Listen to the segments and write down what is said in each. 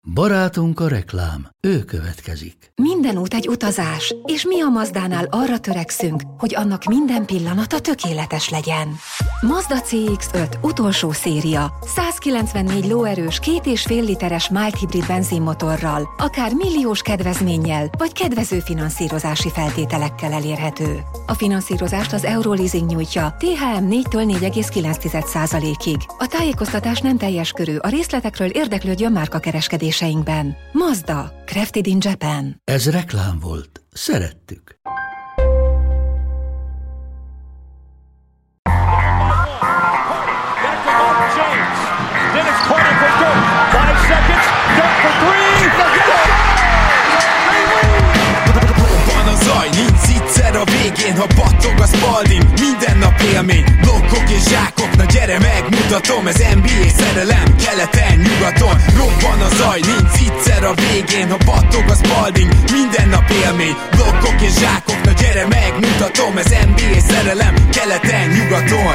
Barátunk a reklám, ő következik. Minden út egy utazás, és mi a Mazdánál arra törekszünk, hogy annak minden pillanata tökéletes legyen. Mazda CX-5 utolsó széria, 194 lóerős 2,5 literes mild hibrid benzinmotorral, akár milliós kedvezménnyel, vagy kedvező finanszírozási feltételekkel elérhető. A finanszírozást az Euroleasing nyújtja, THM 4-től 4,9%-ig. A tájékoztatás nem teljes körű, a részletekről érdeklődjön márkakereskedéseinkben. Mazda, crafted in Japan. Ez reklám volt. Szerettük. A végén, ha battog a Spalding, minden nap élmény, blokkok és zsákok, na gyere megmutatom, ez NBA szerelem, keleten, nyugaton, robban a zaj, nincs egyszer a végén, ha battog a Spalding, minden nap élmény, blokkok és zsákok, na gyere megmutatom, ez NBA szerelem, keleten, nyugaton.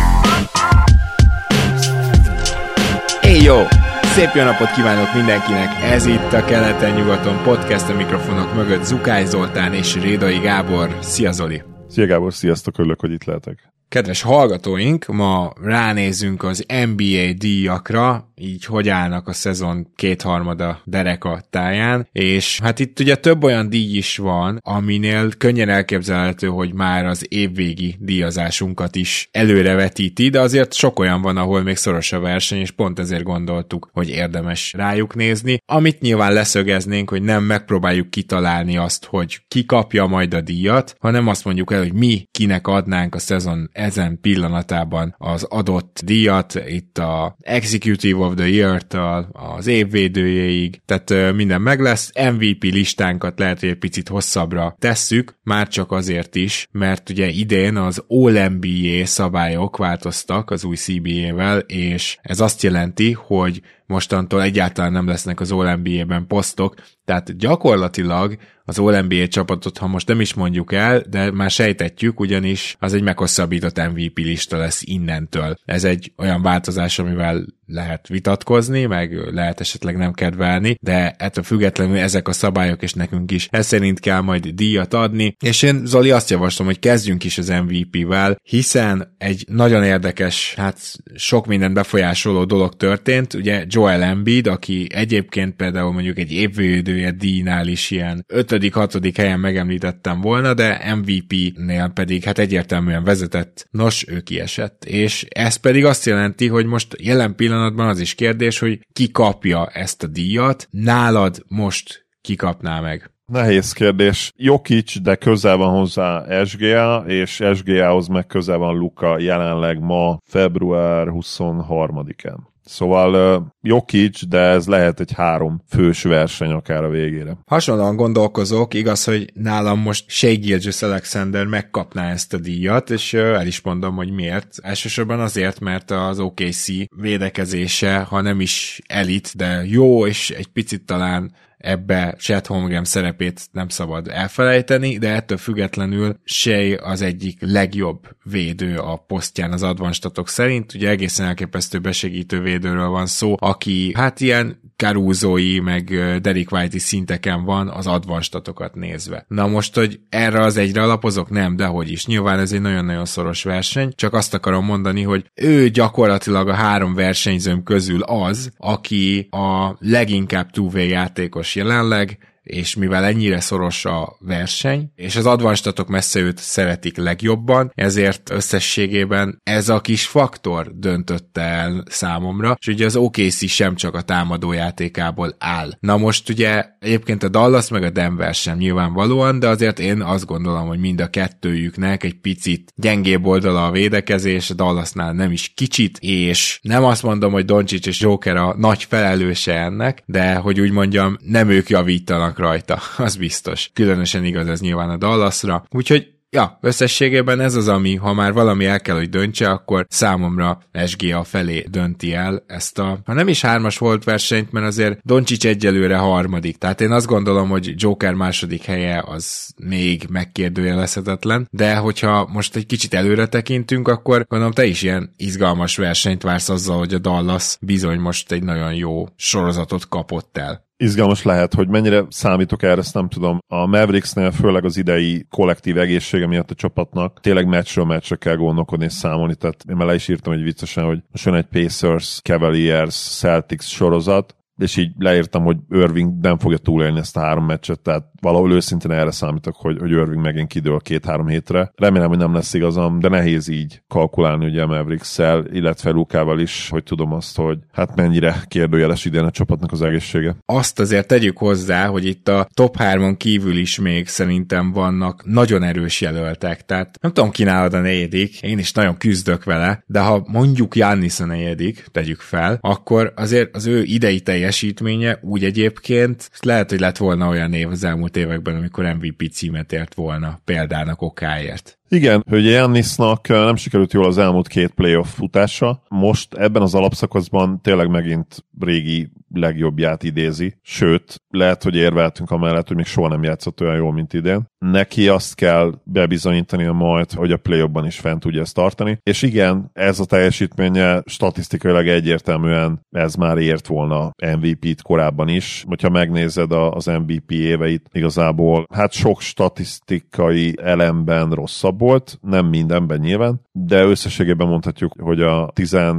Jó! Szép jó napot kívánok mindenkinek! Ez itt a Keleten-nyugaton podcast, a mikrofonok mögött Zukály Zoltán és Rédai Gábor. Szia Zoli! Szia Gábor, sziasztok, örülök, hogy itt lehetek. Kedves hallgatóink, ma ránézünk az NBA díjakra, így hogy állnak a szezon kétharmada dereka táján, és hát itt ugye több olyan díj is van, aminél könnyen elképzelhető, hogy már az évvégi díjazásunkat is előrevetíti, de azért sok olyan van, ahol még szoros a verseny, és pont ezért gondoltuk, hogy érdemes rájuk nézni. Amit nyilván leszögeznénk, hogy nem megpróbáljuk kitalálni azt, hogy ki kapja majd a díjat, hanem azt mondjuk el, hogy mi kinek adnánk a szezon ezen pillanatában az adott díjat, itt a Executive of the Year-től az évvédőjéig, tehát minden meg lesz. MVP listánkat lehet, hogy egy picit hosszabbra tesszük, már csak azért is, mert ugye idén az All-NBA szabályok változtak az új CBA-vel, és ez azt jelenti, hogy mostantól egyáltalán nem lesznek az All-NBA-ben posztok, tehát gyakorlatilag az All-NBA csapatot, ha most nem is mondjuk el, de már sejtetjük, ugyanis az egy meghosszabbított MVP lista lesz innentől. Ez egy olyan változás, amivel lehet vitatkozni, meg lehet esetleg nem kedvelni, de ettől függetlenül ezek a szabályok, és nekünk is ez szerint kell majd díjat adni, és én Zoli azt javaslom, hogy kezdjünk is az MVP-vel, hiszen egy nagyon érdekes, hát sok minden befolyásoló dolog történt, ugye Joel Embiid, aki egyébként például mondjuk egy évvédője díjnál is ilyen 5.-6. helyen megemlítettem volna, de MVP-nél pedig hát egyértelműen vezetett, nos, ő kiesett, és ez pedig azt jelenti, hogy most jelen pillanatban az is kérdés, hogy ki kapja ezt a díjat, nálad most ki kapná meg? Nehéz kérdés. Jokic, de közel van hozzá SGA, és SGA-hoz meg közel van Luka jelenleg ma február 23-án. Szóval Jokic, de ez lehet egy 3 fős verseny akár a végére. Hasonlóan gondolkozok, igaz, hogy nálam most Shai Gilgeous-Alexander megkapná ezt a díjat, és el is mondom, hogy miért. Elsősorban azért, mert az OKC védekezése, ha nem is elit, de jó, és egy picit talán ebbe Chet Holmgren szerepét nem szabad elfelejteni, de ettől függetlenül Shai az egyik legjobb védő a posztján az advanstatok szerint, ugye egészen elképesztő besegítő védőről van szó, aki hát ilyen Caruso-i meg Derrick White-i szinteken van az advanstatokat nézve. Na most, hogy erre az egyre alapozok? Nem, dehogy is. Nyilván ez egy nagyon-nagyon szoros verseny, csak azt akarom mondani, hogy ő gyakorlatilag a 3 versenyzőm közül az, aki a leginkább two-way játékos jelenleg, és mivel ennyire szoros a verseny, és az advanstatok messze őt szeretik legjobban, ezért összességében ez a kis faktor döntötte el számomra, és ugye az OKC sem csak a támadó játékából áll. Na most ugye egyébként a Dallas meg a Denver sem nyilvánvalóan, de azért én azt gondolom, hogy mind a kettőjüknek egy picit gyengébb oldala a védekezés, a Dallasnál nem is kicsit, és nem azt mondom, hogy Doncic és Joker a nagy felelőse ennek, de hogy úgy mondjam, nem ők javítanak rajta, az biztos. Különösen igaz ez nyilván a Dallasra. Úgyhogy Ja, összességében ez az, ami, ha már valami el kell, hogy döntse, akkor számomra SGA felé dönti el ezt ha nem is 3-as volt versenyt, mert azért Doncsics egyelőre 3., tehát én azt gondolom, hogy Joker 2. helye az még megkérdőjelezhetetlen, de hogyha most egy kicsit előre tekintünk, akkor gondolom te is ilyen izgalmas versenyt vársz azzal, hogy a Dallas bizony most egy nagyon jó sorozatot kapott el. Izgalmas lehet, hogy mennyire számítok erre, ezt nem tudom. A Mavericksnél főleg az idei kollektív egészsége miatt a csapatnak tényleg meccsről meccsre kell gondolkodni és számolni, tehát én már le is írtam egy viccesen, hogy most jön egy Pacers, Cavaliers, Celtics sorozat, és így leírtam, hogy Irving nem fogja túlélni ezt a 3 meccset, tehát valahol őszintén erre számítok, hogy Irving megint kidől 2-3 hétre. Remélem, hogy nem lesz igazam, de nehéz így kalkulálni ugye a Mavericks-szel, illetve Lukával is, hogy tudom azt, hogy hát mennyire kérdőjeles idén a csapatnak az egészsége. Azt azért tegyük hozzá, hogy itt a top 3-on kívül is még szerintem vannak nagyon erős jelöltek, tehát nem tudom, ki nálad a 4., én is nagyon küzdök vele, de ha mondjuk Giannis a 4., tegyük fel, akkor azért az ő idei teljesítménye úgy egyébként lehet, hogy lett volna olyan év az elmúlt években, amikor MVP címet ért volna példának okáért. Igen, hogy Giannisnak nem sikerült jól az elmúlt 2 playoff futása. Most ebben az alapszakaszban tényleg megint régi legjobbját idézi. Sőt, lehet, hogy érveltünk amellett, hogy még soha nem játszott olyan jól, mint idén. Neki azt kell bebizonyítania majd, hogy a play-offban is fent tudja ezt tartani. És igen, ez a teljesítménye statisztikailag egyértelműen ez már ért volna MVP-t korábban is. Hogyha megnézed az MVP éveit, igazából hát sok statisztikai elemben rosszabb volt, nem mindenben nyilván, de összességében mondhatjuk, hogy a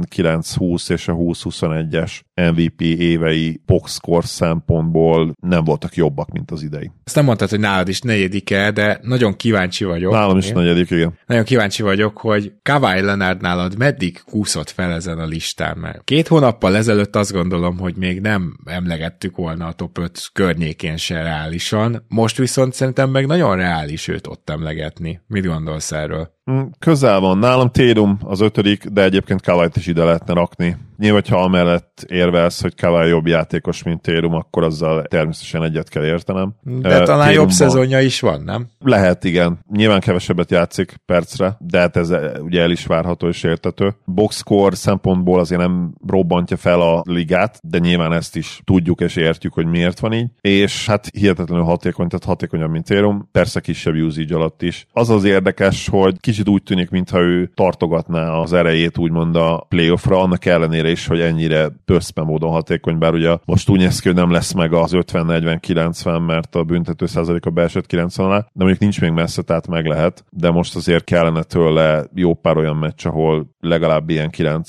19-20 és a 20-21-es MVP évei boxscore szempontból nem voltak jobbak, mint az idei. Ezt nem mondtad, hogy nálad is 4., de nagyon kíváncsi vagyok. Nálam is 4., igen. Nagyon kíváncsi vagyok, hogy Kawhi Leonard nálad meddig kúszott fel ezen a listán, mert 2 hónappal ezelőtt azt gondolom, hogy még nem emlegettük volna a top 5 környékén se reálisan, most viszont szerintem meg nagyon reális őt ott emlegetni. Mit gondolsz erről? Közel van. Nálam Tatum az 5., de egyébként Kawhi-t is ide lehetne rakni. Nyilván, ha amellett érvelsz, hogy Kawhi jobb játékos, mint Tatum, akkor azzal természetesen egyet kell értenem. De talán Tatumban jobb szezonja is van, nem? Lehet, igen. Nyilván kevesebbet játszik percre, de hát ez ugye el is várható és értető. Boxscore szempontból azért nem robbantja fel a ligát, de nyilván ezt is tudjuk és értjük, hogy miért van így. És hát hihetetlenül hatékony, tehát hatékonyabb, mint Tatum. Persze kisebb usage alatt is. Az érdekes, hogy kicsit úgy tűnik, mintha ő tartogatná az erejét úgymond a playoffra, annak ellenére is, hogy ennyire pöszpe módon hatékony, bár ugye most úgy néz ki, hogy nem lesz meg az 50-40-90, mert a büntető százaléka beesett 90 alá, de mondjuk nincs még messze, tehát meg lehet, de most azért kellene tőle jó pár olyan meccs, ahol legalább ilyen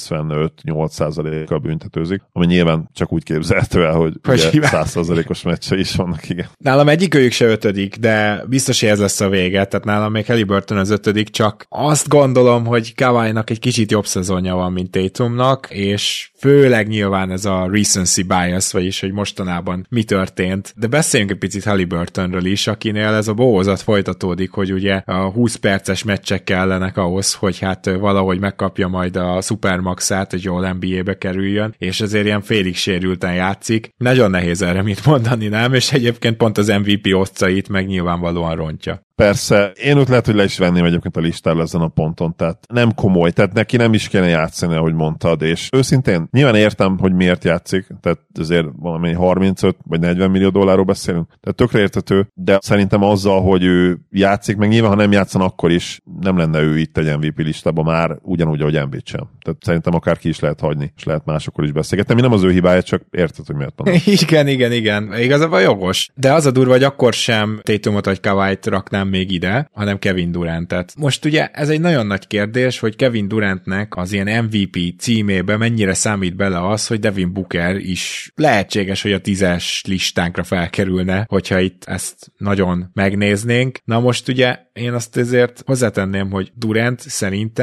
95-8%-kal büntetőzik, ami nyilván csak úgy képzelhető el, hogy 100%-os meccse is vannak, igen. Nálam egyikőjük se 5., de biztos, hogy ez lesz a vége, tehát nálam még Haliburton az 5., csak azt gondolom, hogy Kawhi-nak egy kicsit jobb szezonja van, mint Tatumnak, és főleg nyilván ez a recency bias, vagyis, hogy mostanában mi történt. De beszéljünk egy picit Haliburtonről is, akinél ez a bohózat folytatódik, hogy ugye a 20 perces meccsek kellenek ahhoz, hogy hát valahogy megkapja majd a Supermaxát, hogy jól NBA-be kerüljön, és ezért ilyen félig sérülten játszik. Nagyon nehéz erre mit mondani, nem? És egyébként pont az MVP oszcait meg nyilvánvalóan rontja. Persze, én ott lehet, hogy le is venném egyébként a listáról ezen a ponton, tehát nem komoly, tehát neki nem is kéne játszani, ahogy mondtad, és őszintén nyilván értem, hogy miért játszik, tehát azért valami 35 vagy 40 millió dollárról beszélünk, tehát tökre értető, de szerintem azzal, hogy ő játszik, meg nyilván, ha nem játszan, akkor is nem lenne ő itt egy MVP listában már ugyanúgy, ahogy Embiid sem. Tehát szerintem akár ki is lehet hagyni, és lehet másokkal is beszélgetni, ami nem az ő hibája, csak érted, hogy miért mondom. Igen. Igazából jogos. De az a durva, hogy akkor sem Tatumot vagy Kawhi-t raknám még ide, hanem Kevin Durantet. Most ugye ez egy nagyon nagy kérdés, hogy Kevin Durantnek az ilyen MVP címébe mennyire számít bele az, hogy Devin Booker is lehetséges, hogy a 10-es listánkra felkerülne, hogyha itt ezt nagyon megnéznénk. Na most ugye én azt ezért hozzátenném, hogy Durant szerintem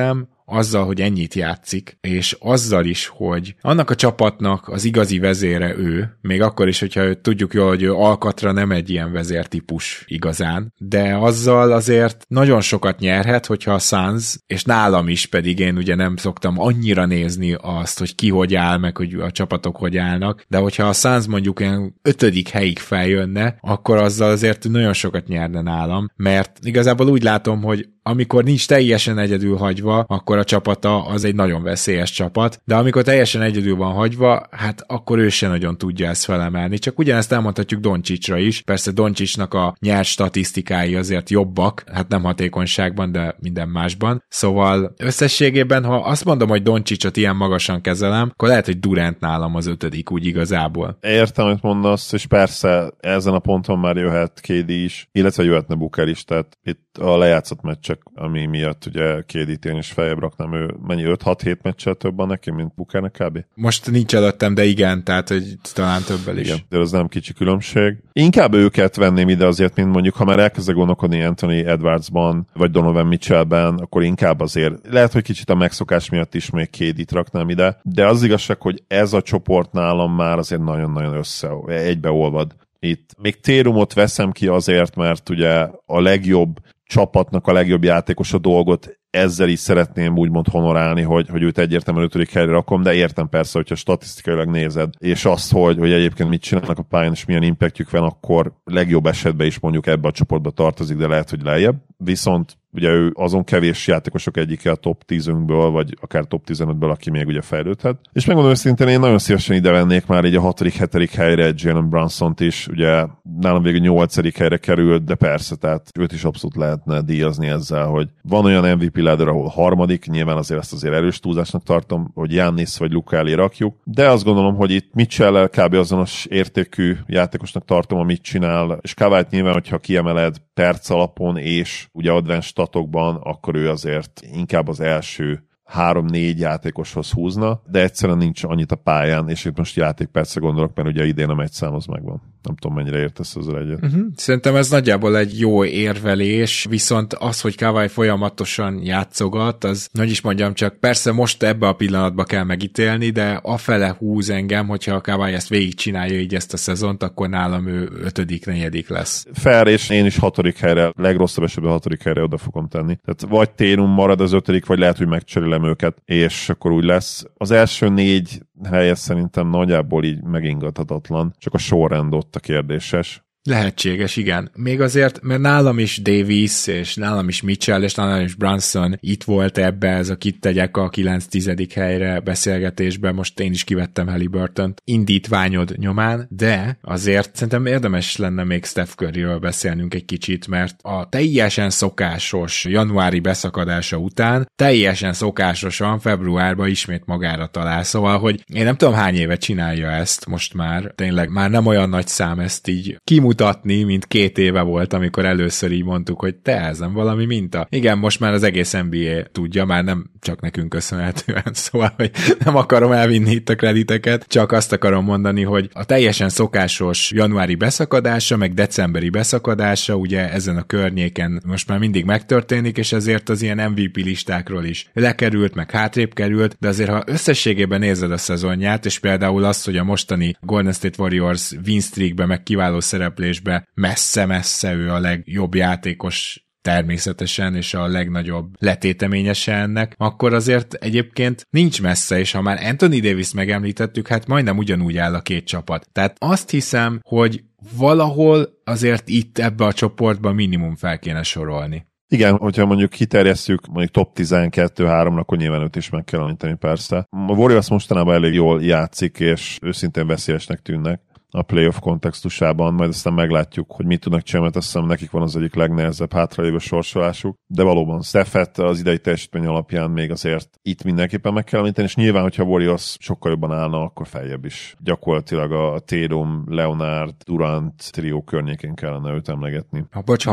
azzal, hogy ennyit játszik, és azzal is, hogy annak a csapatnak az igazi vezére ő, még akkor is, hogyha tudjuk jól, hogy ő alkatra nem egy ilyen vezértípus igazán, de azzal azért nagyon sokat nyerhet, hogyha a Suns, és nálam is pedig én ugye nem szoktam annyira nézni azt, hogy ki hogy áll, meg hogy a csapatok hogy állnak, de hogyha a Suns mondjuk ilyen 5. helyig feljönne, akkor azzal azért nagyon sokat nyerne nálam, mert igazából úgy látom, hogy amikor nincs teljesen egyedül hagyva, akkor a csapata az egy nagyon veszélyes csapat, de amikor teljesen egyedül van hagyva, hát akkor ő se nagyon tudja ezt felemelni. Csak ugyanezt elmondhatjuk Doncsicsra is. Persze Doncsicsnak a nyert statisztikái azért jobbak, hát nem hatékonyságban, de minden másban. Szóval összességében, ha azt mondom, hogy Doncsicsot ilyen magasan kezelem, akkor lehet, hogy Durant nálam az 5. úgy igazából. Értem, amit mondasz, és persze ezen a ponton már jöhet KD is, illetve jöhetne Booker is, tehát itt a lejátszott meccsek, ami miatt ugye KD-t én is feljebb raknám, ő mennyi 5-6-7 meccsel több van neki, mint Bookernek kb. Most nincs előttem, de igen, tehát hogy talán többel is. Igen, de ez nem kicsi különbség. Inkább őket venném ide azért, mint mondjuk, ha már elkezdek gondolkodni Anthony Edwardsban, vagy Donovan Mitchellben, akkor inkább azért, lehet, hogy kicsit a megszokás miatt is még KD-t raknám ide, de az igazság, hogy ez a csoport nálam már azért nagyon-nagyon egybeolvad. Itt még Térumot veszem ki azért, mert ugye a legjobb csapatnak a legjobb játékos a dolgot, ezzel is szeretném úgymond honorálni, hogy őt egyértelműen 5. helyre rakom, de értem persze, hogyha statisztikailag nézed, és azt, hogy egyébként mit csinálnak a pályán, és milyen impactjük van, akkor legjobb esetben is mondjuk ebbe a csoportba tartozik, de lehet, hogy lejjebb. Viszont ugye ő azon kevés játékosok egyike a top 10-ünkből, vagy akár top 15-ből, aki még ugye fejlődhet. És megmondom őszintén, én nagyon szívesen ide vennék már így a 6.-7. helyre Jalen Brunsont is, ugye nálam végül 8. helyre került, de persze, tehát őt is abszolút lehetne díjazni ezzel, hogy van olyan MVP ladder, ahol 3., nyilván ezt azért erős túlzásnak tartom, hogy Giannis vagy Luka elé rakjuk, de azt gondolom, hogy itt Mitchell-el kb. Azonos értékű játékosnak tartom, amit csinál, és Kawhit nyilván, hogyha kiemeled perc alapon, és ugye advanced statokban, akkor ő azért inkább az első 3-4 játékoshoz húzna, de egyszerűen nincs annyit a pályán, és itt most játékpercre gondolok, mert ugye idén a meccszám az megvan. Nem tudom, mennyire értesz ezzel egyet. Szerintem ez nagyjából egy jó érvelés, viszont az, hogy Kawhi folyamatosan játszogat, az, hogy is mondjam, csak persze most ebbe a pillanatba kell megítélni, de afele húz engem, hogyha a Kawhi ezt végigcsinálja így ezt a szezont, akkor nálam ő 5., 4. lesz. Fair, és én is 6. helyre, legrosszabb esetben 6. helyre oda fogom tenni. Tehát vagy Tatum marad az 5., vagy lehet, hogy megcserélem őket, és akkor úgy lesz. Az első 4 helye szerintem nagyjából így megingathatatlan, csak a sorrend ott a kérdéses. Lehetséges, igen. Még azért, mert nálam is Davis, és nálam is Mitchell, és nálam is Brunson itt volt ebbe, ez a kit tegyek a 9-10. helyre beszélgetésben, most én is kivettem Haliburtont indítványod nyomán, de azért szerintem érdemes lenne még Steph Curryről beszélnünk egy kicsit, mert a teljesen szokásos januári beszakadása után teljesen szokásosan februárban ismét magára talál, szóval, hogy én nem tudom hány éve csinálja ezt most már, tényleg már nem olyan nagy szám ezt így mutatni, mint 2 éve volt, amikor először így mondtuk, hogy te, ez nem valami minta. Igen, most már az egész NBA tudja, már nem csak nekünk köszönhetően, szóval, hogy nem akarom elvinni itt a krediteket, csak azt akarom mondani, hogy a teljesen szokásos januári beszakadása, meg decemberi beszakadása, ugye ezen a környéken most már mindig megtörténik, és ezért az ilyen MVP listákról is lekerült, meg hátrébb került, de azért, ha összességében nézed a szezonját, és például azt, hogy a mostani Golden State Warriors win streakbe, meg kiváló szereplésbe messze-messze ő a legjobb játékos természetesen, és a legnagyobb letéteményese ennek, akkor azért egyébként nincs messze, és ha már Anthony Davis megemlítettük, hát majdnem ugyanúgy áll a 2 csapat. Tehát azt hiszem, hogy valahol azért itt ebbe a csoportba minimum fel kéne sorolni. Igen, hogyha mondjuk kiterjesztjük mondjuk top 12-3-ra, akkor nyilván őt is meg kell említeni persze. A Warriors mostanában elég jól játszik, és őszintén veszélyesnek tűnnek a playoff kontextusában, majd aztán meglátjuk, hogy mit tudnak csinálni, mert azt hiszem nekik van az egyik legnehezebb hátralévő sorsolásuk, de valóban Stephet az idei teljesítmény alapján még azért itt mindenképpen meg kell említeni, és nyilván, hogyha a Warriors sokkal jobban állna, akkor feljebb is. Gyakorlatilag a Tatum, Leonard, Durant trió környékén kellene őt emlegetni.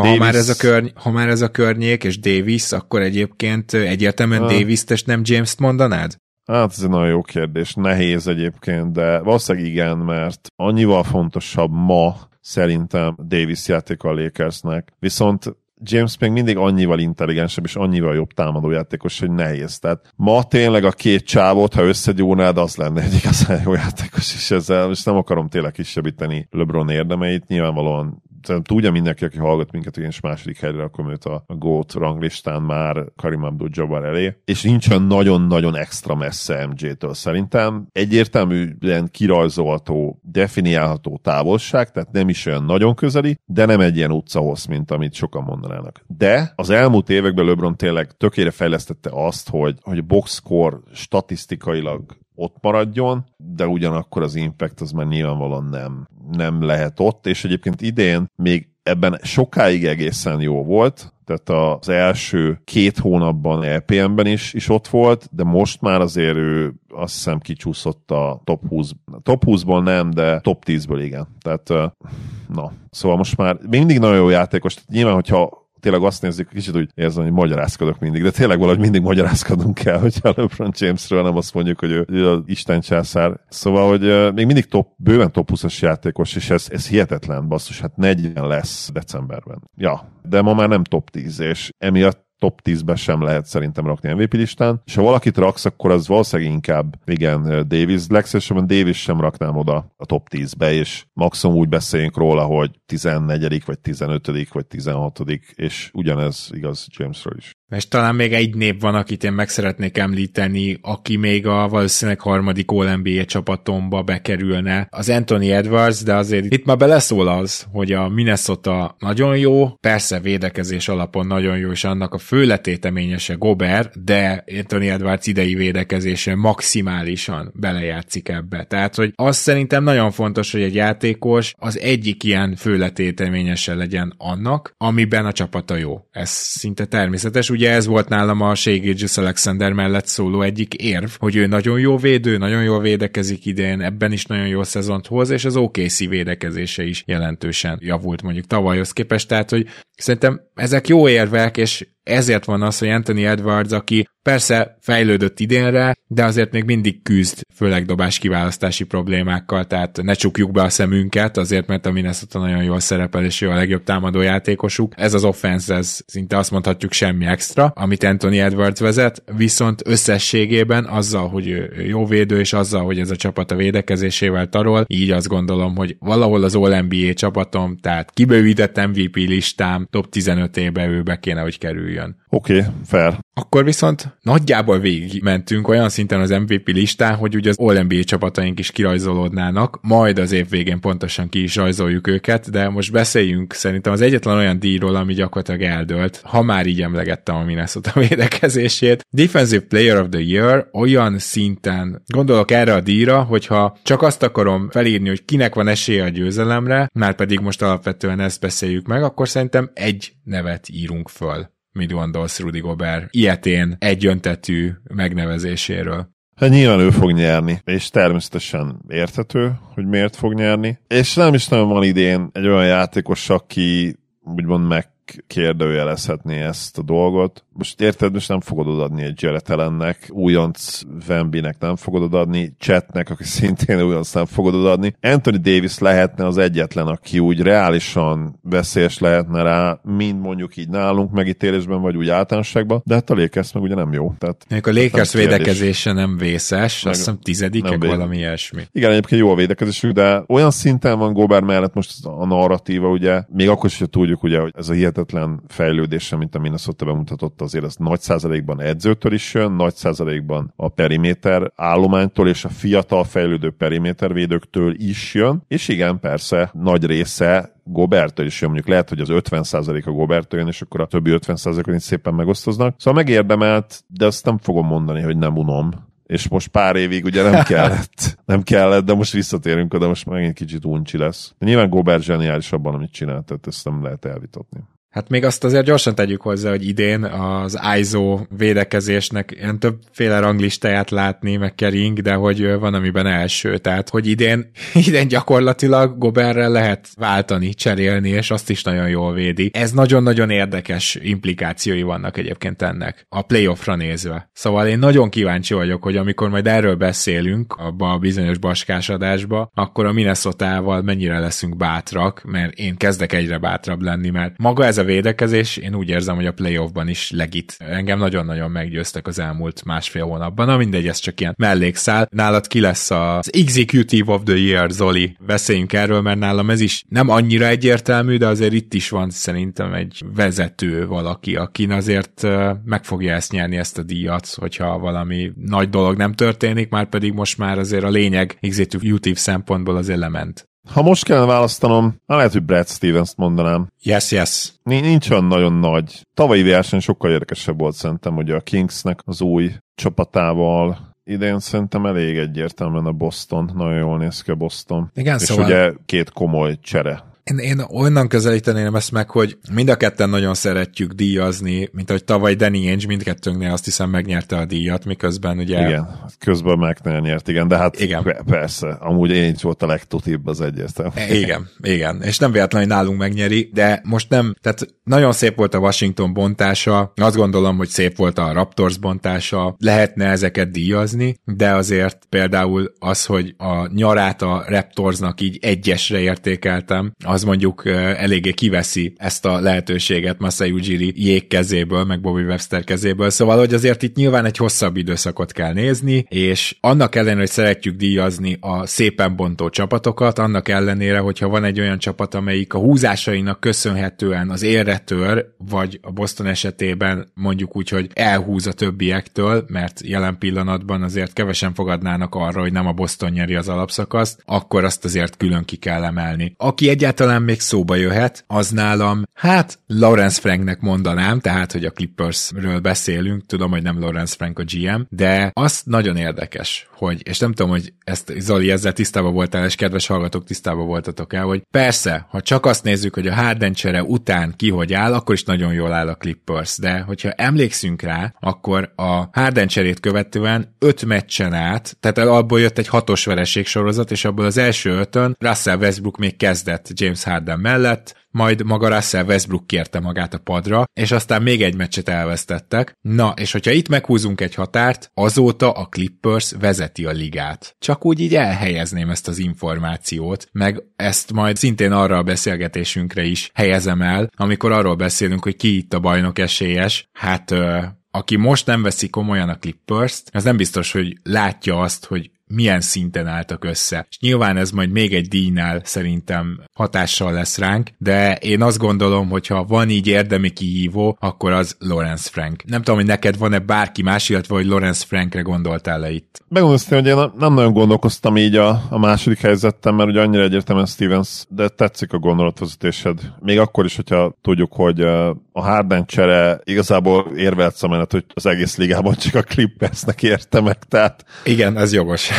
Ha már ez a környék, és Davis, akkor egyébként egyértelműen Davis-t és nem James-t mondanád? Hát ez egy nagyon jó kérdés, nehéz egyébként, de valószínűleg igen, mert annyival fontosabb ma szerintem Davis játék a Lakersnek. Viszont James még mindig annyival intelligensebb és annyival jobb támadójátékos, hogy nehéz. Tehát ma tényleg a két csávót, ha összegyúrnád, az lenne egy igazán jó játékos, és ezzel most nem akarom tényleg kisebbíteni LeBron érdemeit, nyilvánvalóan tudja mindenki, aki hallgat minket, és második helyre rakom őt a GOAT ranglistán már Kareem Abdul-Jabbar elé, és nincs olyan nagyon-nagyon extra messze MJ-től szerintem. Egyértelműen kirajzolható, definiálható távolság, tehát nem is olyan nagyon közeli, de nem egy ilyen utcahossz, mint amit sokan mondanának. De az elmúlt években LeBron tényleg tökére fejlesztette azt, hogy boxscore statisztikailag ott maradjon, de ugyanakkor az impact az már nyilvánvalóan nem lehet ott, és egyébként idén még ebben sokáig egészen jó volt, tehát az első 2 hónapban EPM-ben is ott volt, de most már azért ő azt hiszem kicsúszott a top 20. Top 20-ból nem, de top 10-ből igen. Tehát na, szóval most már mindig nagyon jó játékos, tehát nyilván, hogyha tényleg azt nézzük, kicsit úgy érzem, hogy magyarázkodok mindig, de tényleg valahogy mindig magyarázkodunk kell, hogyha LeBron Jamesről nem azt mondjuk, hogy ő az Isten császár. Szóval, hogy még mindig bőven top 20-as játékos, és ez hihetetlen, basszus, hát 40 lesz decemberben. Ja, de ma már nem top 10, és emiatt top 10-be sem lehet szerintem rakni MVP listán, és ha valakit raksz, akkor az valószínűleg inkább, igen, Davis legszívesebben Davis sem raknám oda a top 10-be, és maximum úgy beszéljünk róla, hogy 14., vagy 15., vagy 16., és ugyanez igaz Jamesről is. És talán még egy név van, akit én meg szeretnék említeni, aki még a valószínűleg harmadik All-NBA csapatomba bekerülne, az Anthony Edwards, de azért itt már beleszól az, hogy a Minnesota nagyon jó, persze védekezés alapon nagyon jó, és annak a fő letéteményese Gobert, de Anthony Edwards idei védekezése maximálisan belejátszik ebbe. Tehát, hogy az szerintem nagyon fontos, hogy egy játékos az egyik ilyen fő letéteményese legyen annak, amiben a csapata jó. Ez szinte természetes. Ugye ez volt nálam a Shai Gilgeous-Alexander mellett szóló egyik érv, hogy ő nagyon jó védő, nagyon jól védekezik idén, ebben is nagyon jó szezont hoz, és az OKC védekezése is jelentősen javult mondjuk tavalyhoz képest, tehát hogy szerintem ezek jó érvek, és ezért van az, hogy Anthony Edwards, aki persze fejlődött idénre, de azért még mindig küzd, főleg dobás kiválasztási problémákkal, tehát ne csukjuk be a szemünket, azért, mert a Minnesota nagyon jól szerepel, és ő a legjobb támadó játékosuk. Ez az offense, ez szinte azt mondhatjuk semmi extra, amit Anthony Edwards vezet, viszont összességében azzal, hogy ő jó védő, és azzal, hogy ez a csapat a védekezésével tarol, így azt gondolom, hogy valahol az All-NBA csapatom, tehát kibővített MVP listám, top 15-ébe ő be kéne, hogy kerüljön. Oké, fair. Akkor viszont nagyjából végigmentünk olyan szinten az MVP listán, hogy ugye az All-NBA csapataink is kirajzolódnának, majd az év végén pontosan ki is rajzoljuk őket, de most beszéljünk szerintem az egyetlen olyan díjról, ami gyakorlatilag eldőlt, ha már így emlegettem a Minnesota védekezését. Defensive Player of the Year olyan szinten, gondolok erre a díjra, hogyha csak azt akarom felírni, hogy kinek van esélye a győzelemre, már pedig most alapvetően ezt beszéljük meg, akkor szerintem egy nevet írunk föl. Mit gondolsz Rudy Gobert ilyetén egyöntetű megnevezéséről? Hát nyilván ő fog nyerni, és természetesen érthető, hogy miért fog nyerni. És nem is nagyon van idén egy olyan játékos, aki úgymond megkérdőjelezhetné ezt a dolgot. Most érted, most nem fogod odaadni egy Jarrett Allennek, újonc Wembynek nem fogod odaadni, Chetnek, aki szintén újonc nem fogod odaadni. Anthony Davis lehetne az egyetlen, aki úgy reálisan veszélyes lehetne rá, mind mondjuk így nálunk megítélésben, vagy úgy általánosságban, de hát a Lakers meg ugye nem jó. Tehát a Lakers védekezése nem vészes, azt hiszem 10-ek valami ilyesmi. Igen, egyébként jó a védekezésük, de olyan szinten van Gobert mellett most a narratíva, ugye, még akkor is, hogy tudjuk, ugye, hogy ez a hihetetlen fejlődése, mint a Minnesota bemutatott, azért az nagy százalékban edzőtől is jön, nagy százalékban a periméter állománytól és a fiatal fejlődő perimétervédőktől is jön, és igen, persze, nagy része Gobertől is jön, mondjuk lehet, hogy az 50% a Gobertől jön, és akkor a többi 50%-on is szépen megosztoznak. Szóval megérdemelt, de azt nem fogom mondani, hogy nem unom. És most pár évig ugye nem kellett, de most visszatérünk oda, most megint kicsit uncsi lesz. De nyilván Gobert zseniális abban, amit csinált, tehát ezt nem lehet elvitatni. Hát még azt azért gyorsan tegyük hozzá, hogy idén az ISO védekezésnek ilyen többféle ranglistáját látni, meg kering, de hogy van amiben első. Tehát, hogy idén gyakorlatilag Goberrel lehet váltani, cserélni, és azt is nagyon jól védi. Ez nagyon-nagyon érdekes implikációi vannak egyébként ennek, a playoffra nézve. Szóval én nagyon kíváncsi vagyok, hogy amikor majd erről beszélünk, abba a bizonyos baskás adásba, akkor a Minnesotával mennyire leszünk bátrak, mert én kezdek egyre bátrabb lenni, mert maga ez a védekezés, én úgy érzem, hogy a playoffban is legit. Engem nagyon-nagyon meggyőztek az elmúlt másfél hónapban. Na mindegy, ez csak ilyen mellékszál. Nálad ki lesz az Executive of the Year, Zoli? Beszéljünk erről, mert nálam ez is nem annyira egyértelmű, de azért itt is van szerintem egy vezető valaki, akin azért meg fogja ezt nyerni, ezt a díjat, hogyha valami nagy dolog nem történik, már pedig most már azért a lényeg executive szempontból azért lement. Ha most kellene választanom, lehet, hogy Brad Stevens-t mondanám. Yes. Nincs olyan nagyon nagy. Tavalyi verseny sokkal érdekesebb volt szerintem, hogy a Kingsnek az új csapatával. Idén szerintem elég egyértelműen a Boston. Nagyon jól néz ki a Boston. Igen, és szóval... ugye 2 komoly csere. Én onnan közelíteném ezt meg, hogy mind a ketten nagyon szeretjük díjazni, mint ahogy tavaly Danny Ainge mindkettőnknél azt hiszem megnyerte a díjat, miközben ugye... Igen, közben McNair nyert, igen, de hát igen. Persze, amúgy Ainge volt a legtutibb, az egyértelmű. Igen, és nem véletlenül, hogy nálunk megnyeri, de most nem, tehát nagyon szép volt a Washington bontása, azt gondolom, hogy szép volt a Raptors bontása, lehetne ezeket díjazni, de azért például az, hogy a nyarát a Raptorsnak így 1-esre értékeltem, az mondjuk eléggé kiveszi ezt a lehetőséget Masai Ujiri jég kezéből, meg Bobby Webster kezéből, szóval, hogy azért itt nyilván egy hosszabb időszakot kell nézni, és annak ellenére, hogy szeretjük díjazni a szépen bontó csapatokat, annak ellenére, hogyha van egy olyan csapat, amelyik a húzásainak köszönhetően az élre tör, vagy a Boston esetében mondjuk úgy, hogy elhúz a többiektől, mert jelen pillanatban azért kevesen fogadnának arra, hogy nem a Boston nyeri az alapszakaszt, akkor azt azért külön ki kell emelni. Aki egyáltalán még szóba jöhet, az nálam, hát Lawrence Franknek mondanám, tehát, hogy a Clippersről beszélünk, tudom, hogy nem Lawrence Frank a GM, de az nagyon érdekes, hogy, és nem tudom, hogy ezt Zoli ezzel tisztában voltál, és kedves hallgatók tisztában voltatok el, hogy persze, ha csak azt nézzük, hogy a Harden csere után ki hogy áll, akkor is nagyon jól áll a Clippers, de hogyha emlékszünk rá, akkor a Harden cserét követően 5 meccsen át, tehát abból jött egy 6-os vereségsorozat, és abból az első 5-ön Russell Westbrook még kezdett James Harden mellett, majd maga Russell Westbrook kérte magát a padra, és aztán még egy meccset elvesztettek. Na, és hogyha itt meghúzunk egy határt, azóta a Clippers vezeti a ligát. Csak úgy így elhelyezném ezt az információt, meg ezt majd szintén arra a beszélgetésünkre is helyezem el, amikor arról beszélünk, hogy ki itt a bajnok esélyes. Hát, aki most nem veszi komolyan a Clippers-t, az nem biztos, hogy látja azt, hogy milyen szinten álltak össze. És nyilván ez majd még egy díjnál szerintem hatással lesz ránk, de én azt gondolom, hogy ha van így érdemi kihívó, akkor az Lawrence Frank. Nem tudom, hogy neked van-e bárki más, illetve hogy Lawrence Frankre gondoltál-e itt? Megmondom, hogy én nem nagyon gondolkoztam így a második helyzetten, mert ugye annyira egyértelműen Stevens, de tetszik a gondolatvezetésed. Még akkor is, hogyha tudjuk, hogy a Harden csere igazából érvelsz amellett, hogy az egész ligában csak a Clippersnek érte meg, tehát... Igen, ez jogos.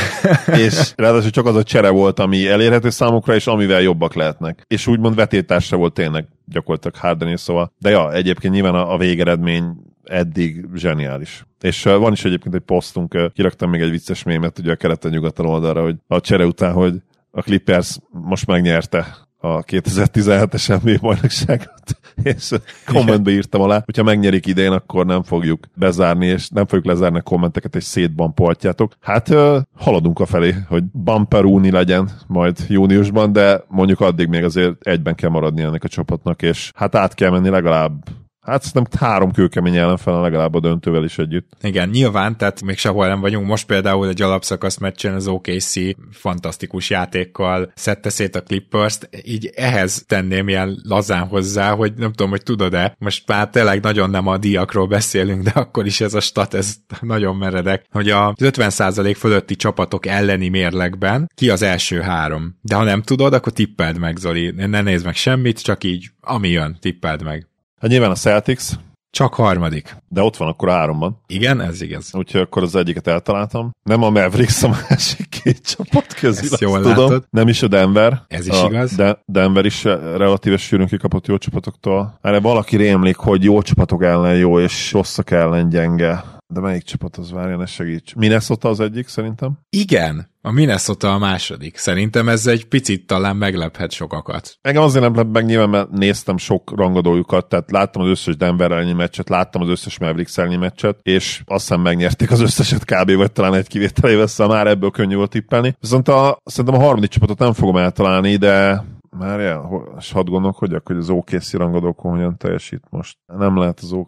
És ráadásul csak az a csere volt, ami elérhető számukra, és amivel jobbak lehetnek. És úgymond vetétársra volt tényleg gyakorlatilag Harden, szóval. De ja, egyébként nyilván a végeredmény eddig zseniális. És van is egyébként egy posztunk, kiraktam még egy vicces mémet ugye a keleten-nyugaton oldalra, hogy a csere után, hogy a Clippers most megnyerte a 2017-es NBA bajnokságot, és kommentbe írtam alá, hogyha megnyerik idén, akkor nem fogjuk bezárni, és nem fogjuk lezárni a kommenteket, és szétbampoltjátok. Hát haladunk afelé, hogy bumperúni legyen majd júniusban, de mondjuk addig még azért egyben kell maradni ennek a csapatnak, és hát át kell menni legalább hát szerintem 3 kőkemény ellenfele legalább a döntővel is együtt. Igen, nyilván, tehát még sehol nem vagyunk. Most például egy alapszakasz meccsen az OKC fantasztikus játékkal szedte szét a Clippers-t, így ehhez tenném ilyen lazán hozzá, hogy nem tudom, hogy tudod-e, most már tényleg nagyon nem a díjakról beszélünk, de akkor is ez a stat, ez nagyon meredek, hogy az 50% fölötti csapatok elleni mérlegben ki az első 3. De ha nem tudod, akkor tippeld meg, Zoli. Ne nézd meg semmit, csak így, ami jön, tippeld meg. Hát nyilván a Celtics. Csak 3. De ott van akkor 3-ban. Igen, ez igaz. Úgyhogy akkor az egyiket eltaláltam. Nem a Mavericks a másik 2 csapat közül. Ezt jól tudom. látod. Nem is a Denver. Ez is igaz. De Denver is relatíve sűrűn kikapott jó csapatoktól. Erre valaki rémlik, hogy jó csapatok ellen jó, és rosszak ellen gyenge. De melyik csapat az, várja, ne segíts. Minnesota az egyik, szerintem? Igen, a Minnesota a második. Szerintem ez egy picit talán meglephet sokakat. Engem azért nem lep meg nyilván, mert néztem sok rangadójukat, tehát láttam az összes Denver elleni meccset, láttam az összes Mavericks elleni meccset, és azt hiszem megnyerték az összeset kb. Vagy talán egy kivételével, szóval már ebből könnyű volt tippelni. Viszont szerintem a harmadik csapatot nem fogom eltalálni, de Márjál, és hadd gondolkodjak, hogy az OKC rangadókon hogyan teljesít most. Nem lehet az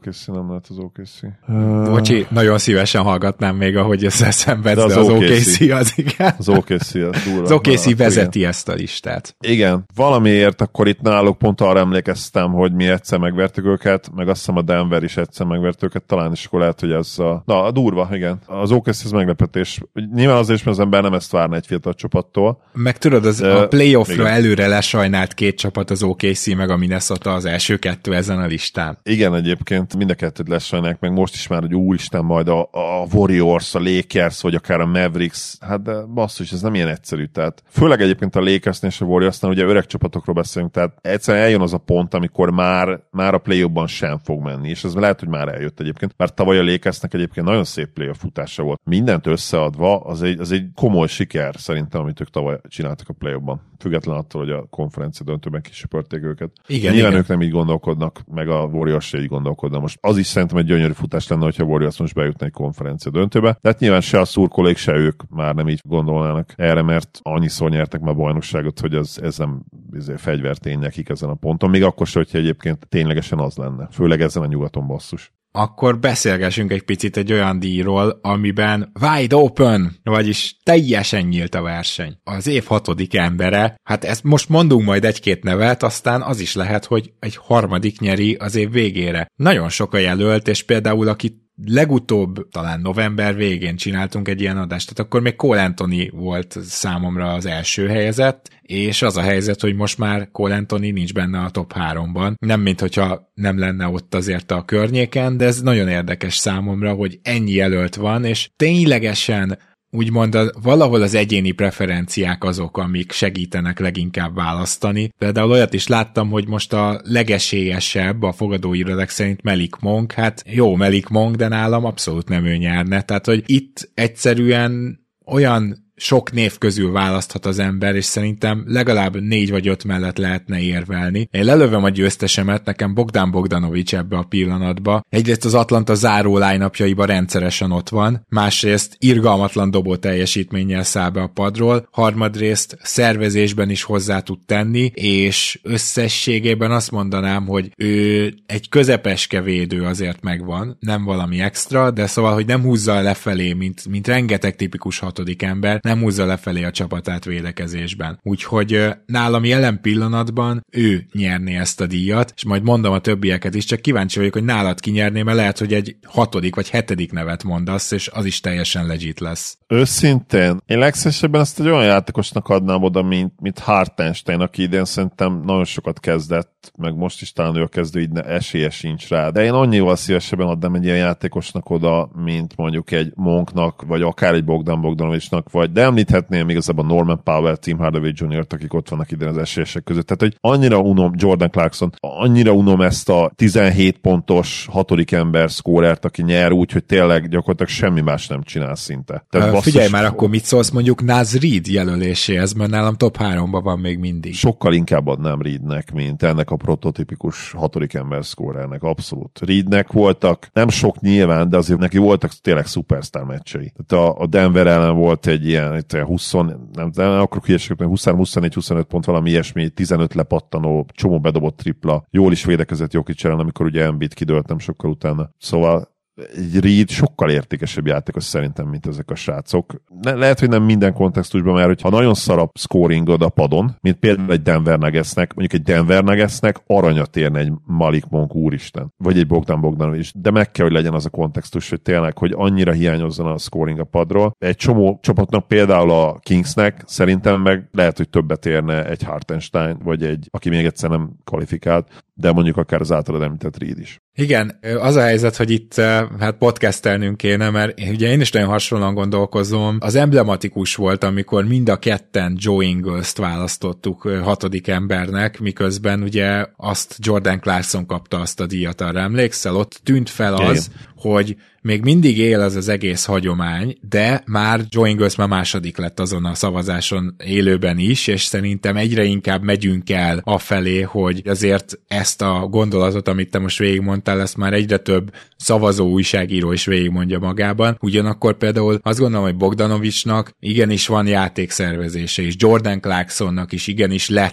OKC. Bocsi, nagyon szívesen hallgatnám még, ahogy ezzel szenvedsz, de az OKC az igen. Az OKC az durva. Az OKC vezeti ezt a listát. Igen, valamiért akkor itt náluk pont arra emlékeztem, hogy mi egyszer megvertük őket, meg azt hiszem a Denver is egyszer megvert őket, talán is akkor lehet, hogy ez a durva, igen. Az OKC ez meglepetés. Nyilván azért is, mert az ember nem ezt várna egy fiatal csapattól. Meg tudod, a playoffra előre lesajnált két csapat, az OKC meg a Minnesota az első kettő ezen a listán. Igen, egyébként mind a kettőt lesajnálják, meg most is már, hogy úristen, majd a Warriors, a Lakers, vagy akár a Mavericks, hát de basszus, ez nem ilyen egyszerű. Tehát főleg egyébként a Lakersnél és a Warriorsnál ugye öreg csapatokról beszélünk, tehát egyszerűen eljön az a pont, amikor már a play-offban sem fog menni, és ez lehet, hogy már eljött egyébként, mert tavaly a Lakersnek egyébként nagyon szép play-off futása volt. Mindent összeadva, az egy komoly siker szerintem, amit ők tavaly csináltak a play-offban. Független attól, hogy a konferencia döntőben kisöpörték őket. Nyilván ők nem így gondolkodnak, meg a Warriors se így gondolkodnak. Most az is szerintem egy gyönyörű futás lenne, hogyha a Warriors most bejutna egy konferencia döntőbe. De hát nyilván se a szurkolók, se ők már nem így gondolnának erre, mert annyiszor nyertek már bajnokságot, hogy ez nem fegyvertény nekik ezen a ponton. Még akkor se, hogyha egyébként ténylegesen az lenne. Főleg ezen a nyugaton, basszus. Akkor beszélgessünk egy picit egy olyan díjról, amiben wide open, vagyis teljesen nyílt a verseny. Az év 6. embere, hát ezt most mondunk majd egy-két nevet, aztán az is lehet, hogy egy harmadik nyeri az év végére. Nagyon sok a jelölt, és például aki legutóbb, talán november végén csináltunk egy ilyen adást, tehát akkor még Cole Anthony volt számomra az első helyezett, és az a helyzet, hogy most már Cole Anthony nincs benne a top 3-ban. Nem, minthogyha nem lenne ott azért a környéken, de ez nagyon érdekes számomra, hogy ennyi jelölt van, és ténylegesen úgymond valahol az egyéni preferenciák azok, amik segítenek leginkább választani. Például olyat is láttam, hogy most a legesélyesebb a fogadóirodák szerint Malik Monk. Hát jó Malik Monk, de nálam abszolút nem ő nyerne. Tehát, hogy itt egyszerűen olyan sok név közül választhat az ember, és szerintem legalább 4 vagy 5 mellett lehetne érvelni. Én lelövöm a győztesemet, nekem Bogdan Bogdanović ebbe a pillanatba. Egyrészt az Atlanta záró line-upjaiba rendszeresen ott van, másrészt irgalmatlan dobó teljesítménnyel száll be a padról, harmadrészt szervezésben is hozzá tud tenni, és összességében azt mondanám, hogy ő egy közepeske védő azért megvan, nem valami extra, de szóval, hogy nem húzza lefelé, mint rengeteg tipikus 6. ember, nem húzza lefelé a csapatát védekezésben. Úgyhogy nálam jelen pillanatban ő nyerné ezt a díjat, és majd mondom a többieket is, csak kíváncsi vagyok, hogy nálad kinyerné, mert lehet, hogy egy 6. vagy 7. nevet mondasz, és az is teljesen legit lesz. Őszintén, én legszívesebben ezt egy olyan játékosnak adnám oda, mint Hartenstein, aki idén szerintem nagyon sokat kezdett, meg most is talán ő a kezdő, így esélye sincs rá. De én annyival szívesebben adnám egy ilyen játékosnak oda, mint mondjuk egy Monknak, vagy akár egy Bogdan Bogdanovićnak, vagy de említhetném igazából Norman Powell, Tim Hardaway Jr.-t, akik ott vannak idén az esélyesek között. Tehát, hogy annyira unom Jordan Clarkson, annyira unom ezt a 17 pontos 6. ember szkórert, aki nyer úgy, hogy tényleg gyakorlatilag semmi más nem csinál szinte. Tehát figyelj már, akkor mit szólsz mondjuk Naz Reid jelöléséhez, mert nálam top 3-ban van még mindig. Sokkal inkább adnám Reidnek, mint ennek a prototipikus 6. ember szkórernek, abszolút. Reidnek voltak, nem sok nyilván, de azért neki voltak tényleg szupersztár meccsei. Tehát a Denver ellen volt egy ilyen 20, nem akarok hülyeséget, 23-24-25 pont, valami ilyesmi, 15 lepattanó, csomó bedobott tripla, jól is védekezett Jokic ellen, amikor ugye Embiid kidőlt nem sokkal utána. Szóval egy Reid sokkal értékesebb játékos szerintem, mint ezek a srácok. Lehet, hogy nem minden kontextusban, mert hogyha nagyon szarab scoringod a padon, mint például egy Denver Nuggetsnek, mondjuk egy Denver Nuggetsnek aranyat érne egy Malik Monk, úristen, vagy egy Bogdan Bogdanović, de meg kell, hogy legyen az a kontextus, hogy tényleg, hogy annyira hiányozzon a scoring a padról. Egy csomó csapatnak, például a Kingsnek szerintem meg lehet, hogy többet érne egy Hartenstein, vagy egy, aki még egyszer nem kvalifikált, de mondjuk akár az általad említett Reid is. Igen, az a helyzet, hogy itt hát podcastelnünk kéne, mert ugye én is nagyon hasonlóan gondolkozom. Az emblematikus volt, amikor mind a ketten Joe Ingles-t választottuk 6. embernek, miközben ugye azt Jordan Clarkson kapta azt a díjat, arra emlékszel? Ott tűnt fel az, hogy még mindig él az egész hagyomány, de már Joe Ingles már második lett azon a szavazáson élőben is, és szerintem egyre inkább megyünk el afelé, hogy azért ezt a gondolatot, amit te most végigmondtál, ezt már egyre több szavazó újságíró is végigmondja magában. Ugyanakkor például azt gondolom, hogy Bogdanovićnak igenis van játékszervezése, és Jordan Clarksonnak is igenis lett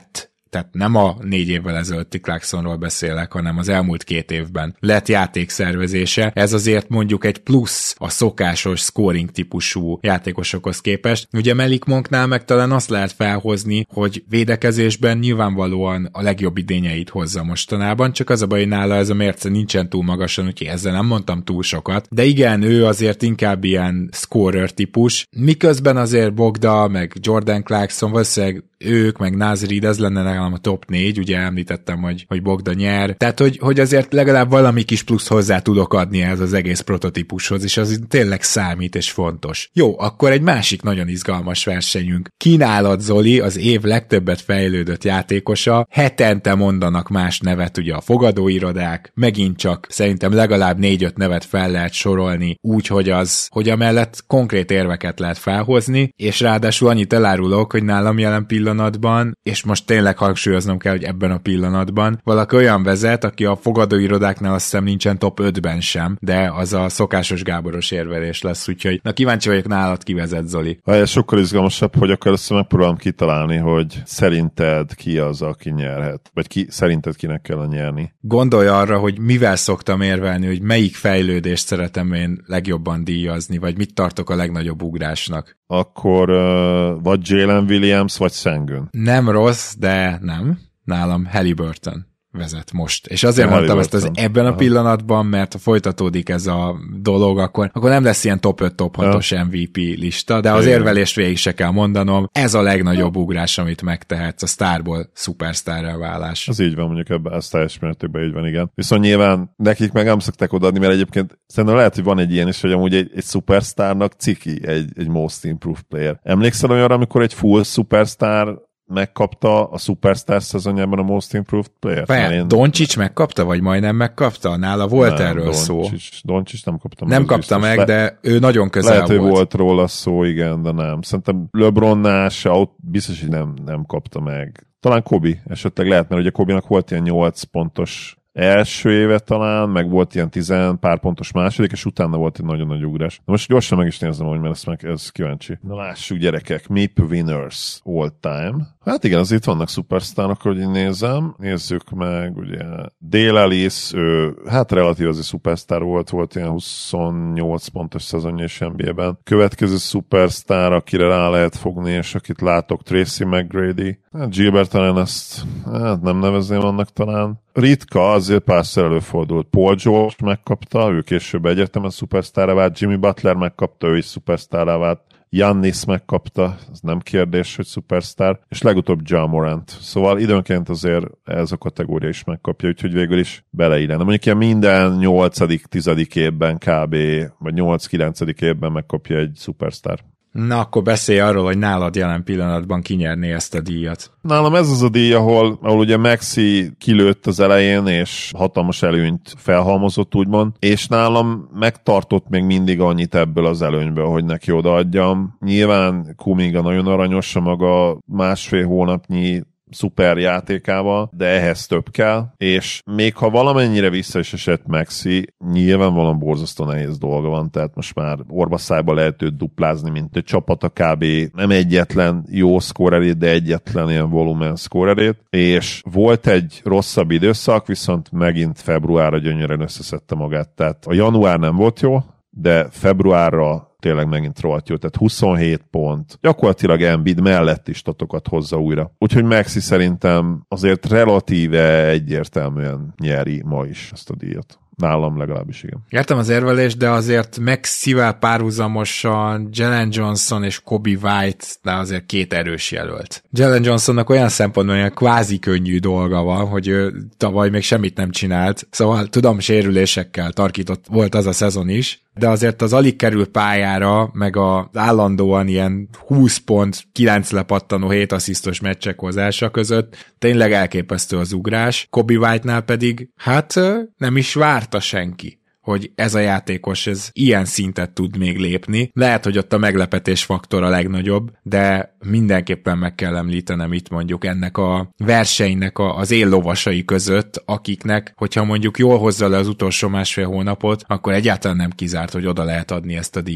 tehát nem a 4 évvel ezelőtti Clarksonról beszélek, hanem az elmúlt 2 évben lett játékszervezése. Ez azért mondjuk egy plusz a szokásos scoring típusú játékosokhoz képest. Ugye Malik Monknál meg talán azt lehet felhozni, hogy védekezésben nyilvánvalóan a legjobb idényeit hozza mostanában, csak az a baj, hogy nála ez a mérce nincsen túl magasan, úgyhogy ezzel nem mondtam túl sokat. De igen, ő azért inkább ilyen scorer típus, miközben azért Bogda, meg Jordan Clarkson, valószínűleg ők, meg Naz Reid, ez lenne nekem a top 4, ugye említettem, hogy Bogda nyer. Tehát, hogy azért legalább valami kis plusz hozzá tudok adni ez az egész prototípushoz, és az tényleg számít és fontos. Jó, akkor egy másik nagyon izgalmas versenyünk. Kínálat Zoli, az év legtöbbet fejlődött játékosa, hetente mondanak más nevet ugye a fogadóirodák, megint csak szerintem legalább 4-5 nevet fel lehet sorolni, úgy, hogy amellett konkrét érveket lehet felhozni, és ráadásul annyit elárulok, hogy nálam jelen pillanatban, és most tényleg hangsúlyoznom kell, hogy ebben a pillanatban valaki olyan vezet, aki a fogadóirodáknál azt hiszem nincsen top 5-ben sem, de az a szokásos Gáboros érvelés lesz, úgyhogy na kíváncsi vagyok nálad, ki vezet, Zoli. Ez sokkal izgalmasabb, hogy akkor ezt megpróbálom kitalálni, hogy szerinted ki az, aki nyerhet, vagy szerinted kinek kell nyerni. Gondolj arra, hogy mivel szoktam érvelni, hogy melyik fejlődést szeretem én legjobban díjazni, vagy mit tartok a legnagyobb ugrásnak. Akkor vagy Jalen Williams, vagy Sengun. Nem rossz, de nem. Nálam Haliburton vezet most. És azért mondtam ezt az ebben a pillanatban, mert ha folytatódik ez a dolog, akkor nem lesz ilyen top 5, top 6-os MVP lista, de az érvelést végig se kell mondanom. Ez a legnagyobb ugrás, amit megtehetsz, a sztárból szupersztárra válás. Az így van, mondjuk ebben, ez teljes mértékben így van, igen. Viszont nyilván nekik meg nem szokták odaadni, mert egyébként szerintem lehet, hogy van egy ilyen is, hogy amúgy egy szupersztárnak ciki egy most improved player. Emlékszel olyanra, amikor egy full szupersztár megkapta a Superstar szezonjában a Most Improved Player? Doncic megkapta, vagy majdnem megkapta? Nála volt nem, erről szó. Doncic nem kapta meg. Nem kapta meg, de ő nagyon közel lehet, volt. Lehet, hogy volt róla szó, igen, de nem. Szerintem LeBronnál se, biztos, hogy nem kapta meg. Talán Kobe esetleg lehet, mert ugye Kobe-nak volt ilyen 8 pontos első éve talán, meg volt ilyen 10 pár pontos második, és utána volt egy nagyon nagy ugrás. Na most gyorsan meg is nézem, hogy mert ez kíváncsi. Na lássuk, gyerekek, MIP winners all time. Hát igen, azért vannak szupersztárok, hogy én nézem. Nézzük meg, ugye Dale Ellis, hát relatív azért szupersztár volt ilyen 28 pontos szezonja is NBA-ben. Következő szupersztár, akire rá lehet fogni, és akit látok, Tracy McGrady. Hát Gilbert talán ezt nem nevezném annak talán. Ritka, azért párszor előfordult. Paul George megkapta, ő később egyértelműen szupersztárra vált, Jimmy Butler megkapta, ő is szupersztárra vált. Giannis megkapta, ez nem kérdés, hogy szupersztár, és legutóbb Ja Morant. Szóval időnként azért ez a kategória is megkapja, úgyhogy végül is beleillene. Mondjuk ilyen minden 8.-10. évben kb. Vagy 8-9. évben megkapja egy szupersztár. Na, akkor beszélj arról, hogy nálad jelen pillanatban kinyerné ezt a díjat. Nálam ez az a díj, ahol ugye Maxi kilőtt az elején, és hatalmas előnyt felhalmozott, úgymond, és nálam megtartott még mindig annyit ebből az előnyből, hogy neki odaadjam. Nyilván Kuminga nagyon aranyos a maga másfél hónapnyi szuper játékával, de ehhez több kell, és még ha valamennyire vissza is esett Maxi, nyilvánvalóan borzasztó nehéz dolga van, tehát most már orvaszájba lehet őt duplázni, mint egy csapat a kb. Nem egyetlen jó szkórerét, de egyetlen ilyen volumen szkórerét, és volt egy rosszabb időszak, viszont megint februárra gyönyörűen összeszedte magát, tehát a január nem volt jó, de februárra tényleg megint rohadt jó, tehát 27 pont. Gyakorlatilag Embiid mellett is statokat hozza újra. Úgyhogy Maxi szerintem azért relatíve egyértelműen nyeri ma is ezt a díjat. Nálam legalábbis igen. Értem az érvelést, de azért Maxivel párhuzamosan Jalen Johnson és Kobe White, de azért két erős jelölt. Jalen Johnsonnak olyan szempontból olyan kvázi könnyű dolga van, hogy ő tavaly még semmit nem csinált, szóval tudom, sérülésekkel tarkított volt az a szezon is, de azért az alig kerül pályára, meg az állandóan ilyen 20 pont, 9 lepattanó, 7 asszisztos meccsek hozása között tényleg elképesztő az ugrás. Kobe White-nál pedig hát nem is várta senki, hogy ez a játékos ez ilyen szintet tud még lépni. Lehet, hogy ott a meglepetés faktor a legnagyobb, de mindenképpen meg kell említenem itt mondjuk ennek a versenynek az éllovasai között, akiknek, hogyha mondjuk jól hozza le az utolsó másfél hónapot, akkor egyáltalán nem kizárt, hogy oda lehet adni ezt a díjat.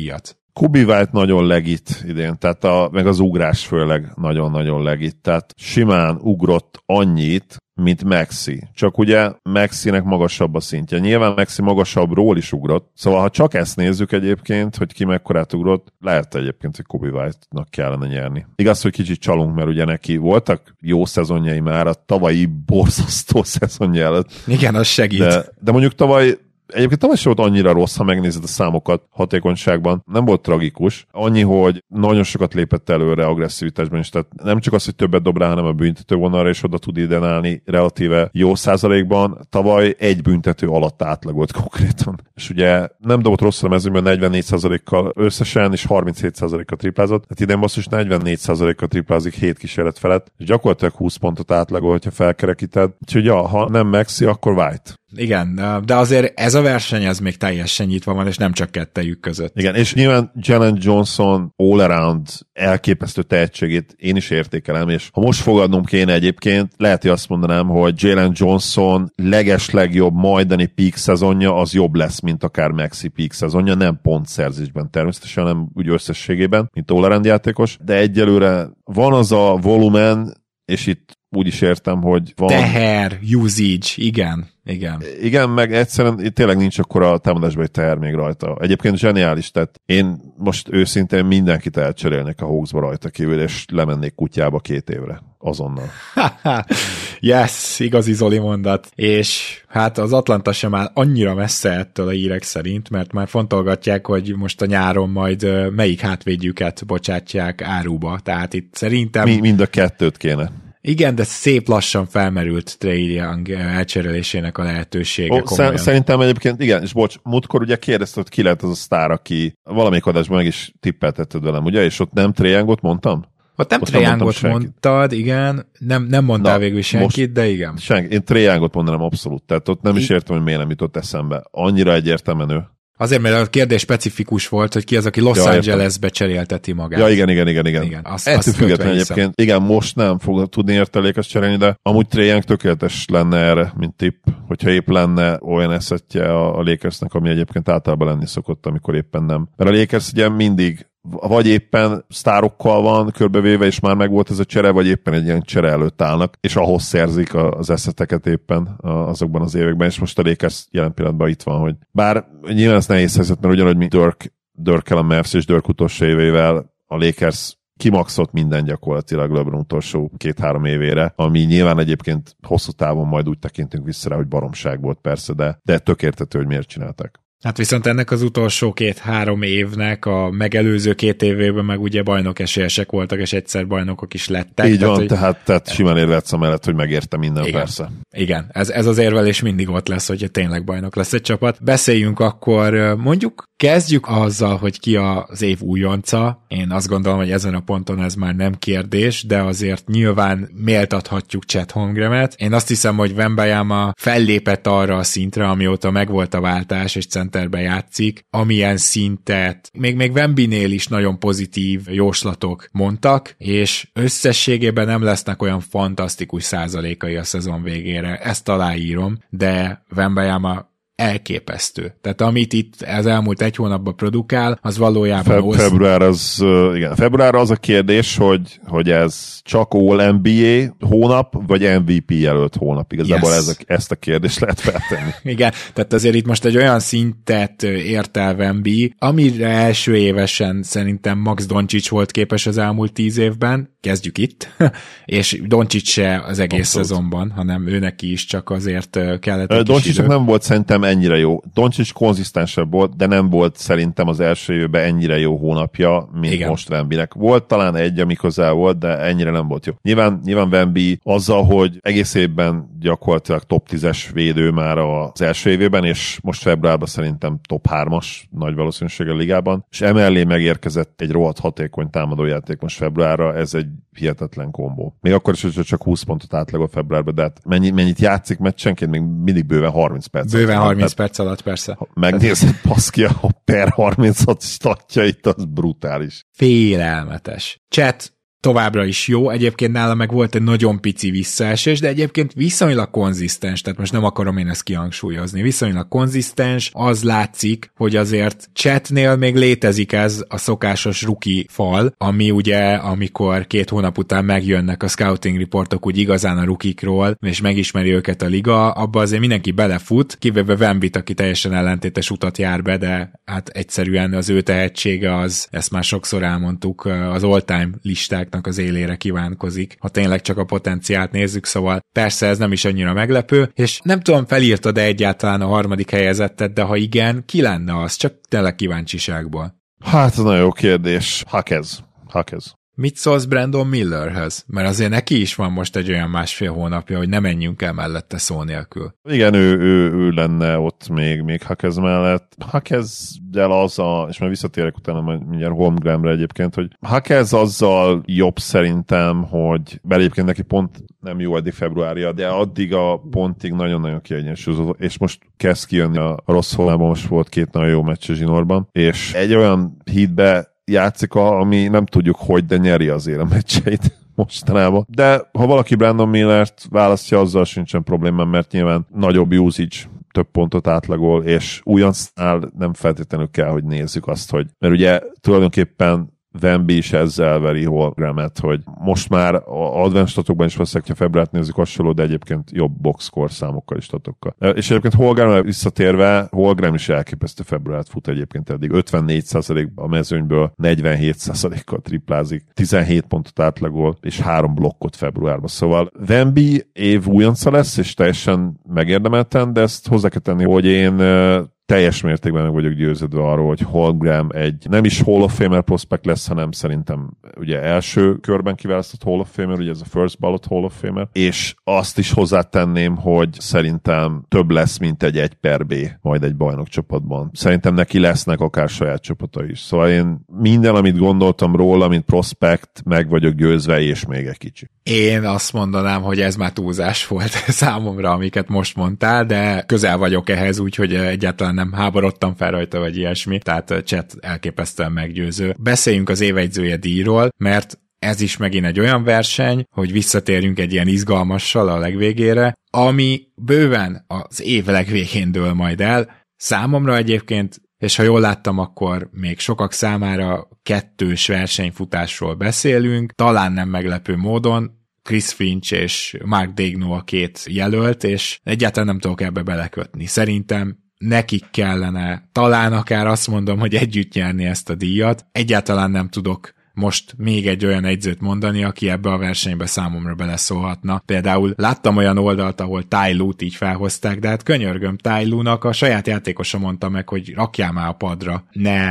Kobe White nagyon legit idén, tehát meg az ugrás főleg nagyon-nagyon legit, tehát simán ugrott annyit, mint Maxi. Csak ugye Maxinek magasabb a szintje. Nyilván Maxi magasabbról is ugrott, szóval ha csak ezt nézzük egyébként, hogy ki mekkorát ugrott, lehet egyébként, hogy Kobe White-nak kellene nyerni. Igaz, hogy kicsit csalunk, mert ugye neki voltak jó szezonjai már a tavalyi borzasztó szezonja előtt. Igen, az segít. De mondjuk Egyébként tavaly sem volt annyira rossz, ha megnézed a számokat hatékonyságban. Nem volt tragikus. Annyi, hogy nagyon sokat lépett előre agresszivitásban is. Tehát nem csak az, hogy többet dob rá, hanem a büntetővonalra is oda tud iden állni relatíve jó százalékban. Tavaly egy büntető alatt átlagolt konkrétan. És ugye nem dobott rosszul a mezőnyben 44%-kal összesen, és 37%-kal triplázott. Tehát idén basszus 44%-kal triplázik 7 kísérlet felett, és gyakorlatilag 20 pontot átlagol, hogyha felkerekíted. Úgyhogy ja, ha nem Maxi, akkor White. Igen, de azért ez a verseny ez még teljesen nyitva van, és nem csak kettejük között. Igen, és nyilván Jalen Johnson all-around elképesztő tehetségét én is értékelem, és ha most fogadnom kéne egyébként, lehet, hogy azt mondanám, hogy Jalen Johnson legeslegjobb majdani peak szezonja az jobb lesz, mint akár Maxi peak szezonja, nem pontszerzésben természetesen, hanem úgy összességében, mint all-around játékos, de egyelőre van az a volumen, és itt úgy is értem, hogy van... Teher, usage, igen. Igen, meg egyszerűen tényleg nincs akkora támadásban egy teher még rajta. Egyébként zseniális, tehát én most őszintén mindenkit elcserélnék a Hawksba rajta kívül, és lemennék kutyába 2 évre. Azonnal. Yes, igazi Zoli mondat. És hát az Atlanta sem áll annyira messze ettől a hírek szerint, mert már fontolgatják, hogy most a nyáron majd melyik hátvédjüket bocsátják áruba. Tehát itt szerintem... Mind a 2 kéne. Igen, de szép lassan felmerült Trae Young elcserélésének a lehetősége. Szerintem egyébként, igen, és bocs, múltkor ugye kérdezted, hogy ki lehet az a sztár, aki valamelyik adásban meg is tippeltetted velem, ugye, és ott nem Trae Youngot mondtam? Ott nem Trae Youngot mondtad, igen, nem mondtál végül senkit, de igen. Én Trae Youngot mondanám abszolút, tehát ott nem is értem, hogy miért nem jutott eszembe. Annyira egyértelműen ő. Azért, mert a kérdés specifikus volt, hogy ki az, aki Los Angelesbe cserélteti magát. Ja, igen. Ettől függetlenül egyébként, igen, most nem fog tudni értelékes cserélni, de amúgy Trae Young tökéletes lenne erre, mint tipp, hogyha épp lenne olyan eszettje a Lakersnek, ami egyébként általában lenni szokott, amikor éppen nem. Mert a Lakers ugye mindig vagy éppen sztárokkal van körbevéve, és már megvolt ez a csere, vagy éppen egy ilyen csere előtt állnak, és ahhoz szerzik az eszeteket éppen azokban az években, és most a Lakers jelen pillanatban itt van, hogy bár nyilván ez nehéz helyzet, mert ugyanúgy, mint Dirk-el a Mavs és Dirk utolsó évével a Lakers kimaxolt minden gyakorlatilag LeBron utolsó 2-3 évére, ami nyilván egyébként hosszú távon majd úgy tekintünk vissza rá, hogy baromság volt persze, de tök értető, hogy miért csinálták. Hát viszont ennek az utolsó 2-3 évnek a megelőző 2 évében meg ugye bajnok esélyesek voltak, és egyszer bajnokok is lettek. Így van, tehát simán érvetsz amellett, hogy megérte minden, igen, persze. Igen, ez az érvelés mindig ott lesz, hogy tényleg bajnok lesz egy csapat. Beszéljünk akkor, mondjuk kezdjük azzal, hogy ki az év újonca. Én azt gondolom, hogy ezen a ponton ez már nem kérdés, de azért nyilván méltathatjuk Chet Holmgrenet. Én azt hiszem, hogy Wembanyama fellépett arra a szintre, amióta megvolt a váltás, és centerbe játszik, amilyen szintet még Wembinél is nagyon pozitív jóslatok mondtak, és összességében nem lesznek olyan fantasztikus százalékai a szezon végére, ezt aláírom, de Wembanyama elképesztő. Tehát amit itt az elmúlt 1 hónapban produkál, az valójában... Február az a kérdés, hogy ez csak All NBA hónap, vagy MVP jelölt hónap. Igazából yes. Ezt a kérdést lehet feltenni. Igen, tehát azért itt most egy olyan szintet ért el Wemby, amire első évesen szerintem Max Doncic volt képes az elmúlt 10 évben, kezdjük itt, és Doncic se az egész szezonban, hanem ő neki is csak azért kellett egy Doncic nem volt szerintem ennyire jó. Doncic konzisztensebb volt, de nem volt szerintem az első évben ennyire jó hónapja, mint igen. Most Wembynek. Volt talán egy, ami közel volt, de ennyire nem volt jó. Nyilván Wemby azzal, hogy egész évben gyakorlatilag top 10-es védő már az első évében, és most februárban szerintem top 3-as nagy valószínűséggel ligában, és emellé megérkezett egy rohadt hatékony támadójáték most februárra, ez egy hihetetlen kombó. Még akkor is, hogy csak 20 pontot átlagol februárban, de hát mennyit játszik meccsenként, még mindig bőven 30 perc. Bőven 30 perc alatt, persze. Ha megnézed Paszki a per 36 statjait, az brutális. Félelmetes. Chat továbbra is jó, egyébként nála meg volt egy nagyon pici visszaesés, de egyébként viszonylag konzisztens, tehát most nem akarom én ezt kihangsúlyozni, viszonylag konzisztens, az látszik, hogy azért Chatnél még létezik ez a szokásos rookie fal, ami ugye, amikor 2 hónap után megjönnek a scouting riportok úgy igazán a rukikról, és megismeri őket a liga, abba azért mindenki belefut, kivéve Wembit, aki teljesen ellentétes utat jár be, de hát egyszerűen az ő tehetsége az, ezt már sokszor elmondtuk, az all-time listáknak az élére kívánkozik, ha tényleg csak a potenciált nézzük, szóval persze ez nem is annyira meglepő, és nem tudom, felírtad-e egyáltalán a 3. helyezettet, de ha igen, ki lenne az? Csak tényleg kíváncsiságból. Hát, ez nagyon jó kérdés. Hakez. Mit szólsz Brandon Millerhez? Mert azért neki is van most egy olyan 1,5 hónapja, hogy ne menjünk el mellette szó nélkül. Igen, ő lenne ott még Hakez mellett. Hakezdel és már visszatérek utána mindjárt Holmgrenre egyébként, hogy Hakez azzal jobb szerintem, hogy egyébként neki pont nem jó eddig februárja, de addig a pontig nagyon-nagyon kiegyensúlyozott, és most kezd kijönni a rossz formában, most volt 2 nagyon jó meccs a zsinórban, és egy olyan hídbe játszik, ami nem tudjuk hogy, de nyeri azért a meccseit mostanában. De ha valaki Brandon Millert választja, azzal sincsen problémám, mert nyilván nagyobb usage, több pontot átlagol, és újoncnál nem feltétlenül kell, hogy nézzük azt, hogy mert ugye tulajdonképpen Wemby is ezzel veri Holmgrenet, hogy most már a advanced statokban is valószínűleg, ha februárt nézzük hasonló, de egyébként jobb boxscore számokkal is statokkal. És egyébként Holmgrenre visszatérve, Holmgren is elképesztő februárt fut egyébként eddig. 54% a mezőnyből, 47%-kal triplázik, 17 pontot átlagol, és 3 blokkot februárban. Szóval Wemby év újonca lesz, és teljesen megérdemelten, de ezt hozzá kell tenni, hogy én teljes mértékben meg vagyok győződve arról, hogy Holmgren egy nem is Hall of Famer prospect lesz, hanem szerintem ugye első körben kiválasztott Hall of Famer, ugye ez a first ballot Hall of Famer, és azt is hozzátenném, hogy szerintem több lesz, mint egy 1/B majd egy bajnokcsapatban. Szerintem neki lesznek akár saját csapata is. Szóval én minden, amit gondoltam róla, mint prospect, meg vagyok győzve, és még egy kicsi. Én azt mondanám, hogy ez már túlzás volt számomra, amiket most mondtál, de közel vagyok ehhez, úgyhogy egyáltalán nem háborodtam fel rajta, vagy ilyesmi, tehát Chat elképesztően meggyőző. Beszéljünk az évegyzője díjról, mert ez is megint egy olyan verseny, hogy visszatérjünk egy ilyen izgalmassal a legvégére, ami bőven az év legvégén dől majd el. Számomra egyébként, és ha jól láttam, akkor még sokak számára 2-s versenyfutásról beszélünk, talán nem meglepő módon, Chris Finch és Mark Daigneault a 2 jelölt, és egyáltalán nem tudok ebbe belekötni. Szerintem nekik kellene, talán akár azt mondom, hogy együtt nyerni ezt a díjat. Egyáltalán nem tudok most még egy olyan egyzőt mondani, aki ebbe a versenybe számomra beleszólhatna. Például láttam olyan oldalt, ahol Ty Lue-t így felhozták, de hát könyörgöm, Ty Lue-nak a saját játékosa mondta meg, hogy rakjál már a padra.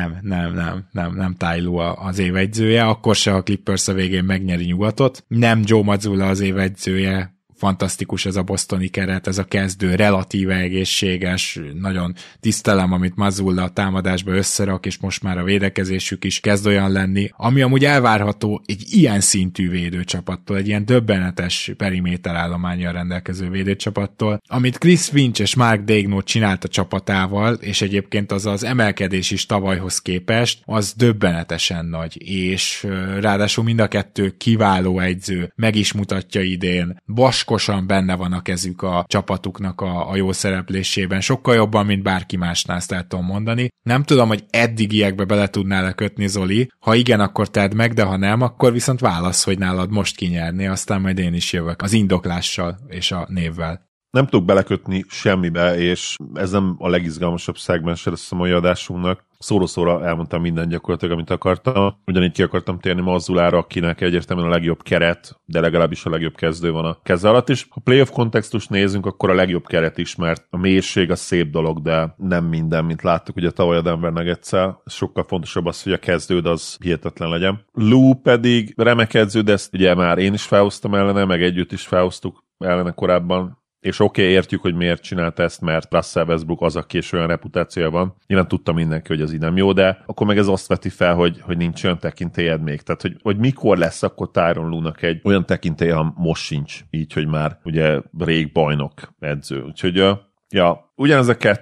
Nem Ty Lue az évegyzője, akkor se, ha Clippers a végén megnyeri nyugatot. Nem Joe Mazzulla az évegyzője, fantasztikus ez a bostoni keret, ez a kezdő, relatíve egészséges, nagyon tisztelem, amit Mazzulla a támadásba összerak, és most már a védekezésük is kezd olyan lenni, ami amúgy elvárható egy ilyen szintű védőcsapattól, egy ilyen döbbenetes periméterállománnyal rendelkező védőcsapattól, amit Chris Finch és Mark Daigneault csinált a csapatával, és egyébként az emelkedés is tavalyhoz képest, az döbbenetesen nagy, és ráadásul mind a 2 kiváló egyző, meg is mutatja idén, vaskosan benne van a kezük a csapatuknak a jó szereplésében, sokkal jobban, mint bárki másnál, ezt el tudom mondani. Nem tudom, hogy eddigiekbe bele tudnál kötni, Zoli. Ha igen, akkor tedd meg, de ha nem, akkor viszont válasz, hogy nálad most kinyerni, aztán majd én is jövök az indoklással és a névvel. Nem tudok belekötni semmibe, és ez nem a legizgalmasabb szegmense lesz a mai adásunknak. Szóra-szóra elmondtam mindent gyakorlatilag, amit akartam. Ugyanígy ki akartam térni Mazzulára, akinek egyértelműen a legjobb keret, de legalábbis a legjobb kezdő van a keze alatt is. Ha playoff kontextust nézünk, akkor a legjobb keret is, mert a mélység a szép dolog, de nem minden, mint láttuk ugye tavaly a Denver Nuggetszel. Sokkal fontosabb az, hogy a kezdőd az hihetetlen legyen. Lue pedig remek edző, de ezt ugye már én is felhoztam ellene, meg együtt is felhoztuk ellene korábban. És oké, értjük, hogy miért csinálta ezt, mert Russell Westbrook az, aki és olyan reputációja van. Nyilván tudta mindenki, hogy ez így nem jó, de akkor meg ez azt veti fel, hogy nincs olyan tekintélyed még. Tehát, hogy mikor lesz akkor Tyronn Lue-nak egy olyan tekintélye, ha most sincs. Így, hogy már ugye rég bajnok edző. Úgyhogy ugyanez a 2,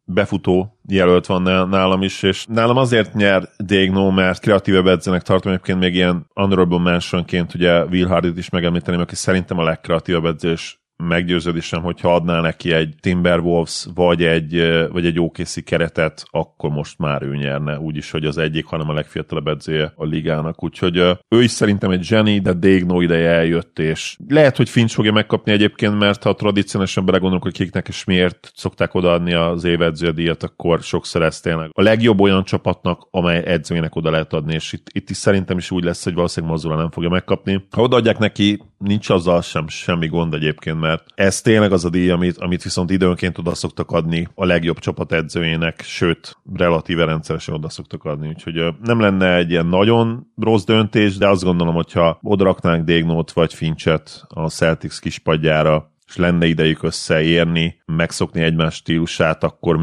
befutó jelölt van nálam is, és nálam azért nyer Daigneault, mert kreatívebb edzőnek tartom, egyébként még ilyen honorable mentionként ugye Will Hardit is megemlíteném, aki szerintem a legkreatívabb edző, és meggyőződésem, hogyha adnál neki egy Timberwolves vagy egy OKC keretet, akkor most már ő nyerne, úgyis, hogy az egyik, hanem a legfiatalabb edzője a ligának. Úgyhogy ő is szerintem egy zseni, de Daigneault ideje eljött, és lehet, hogy Finch fogja megkapni egyébként, mert ha tradicionálisan belegondolunk, hogy kiknek és miért szokták odaadni az évedzője díjat, akkor sokszor ez tényleg a legjobb olyan csapatnak, amely edzőjének oda lehet adni, és itt is szerintem is úgy lesz, hogy valószínűleg Mazzulla nem fogja megkapni. Ha odaadják neki, nincs azzal semmi gond egyébként, mert ez tényleg az a díj, amit viszont időnként oda szoktak adni a legjobb csapat edzőjének, sőt, relatíve rendszeresen oda szoktak adni, úgyhogy nem lenne egy ilyen nagyon rossz döntés, de azt gondolom, hogyha odaraknánk Daigneault vagy Finchet a Celtics kispadjára, és lenne idejük összeérni, megszokni egymás stílusát, akkor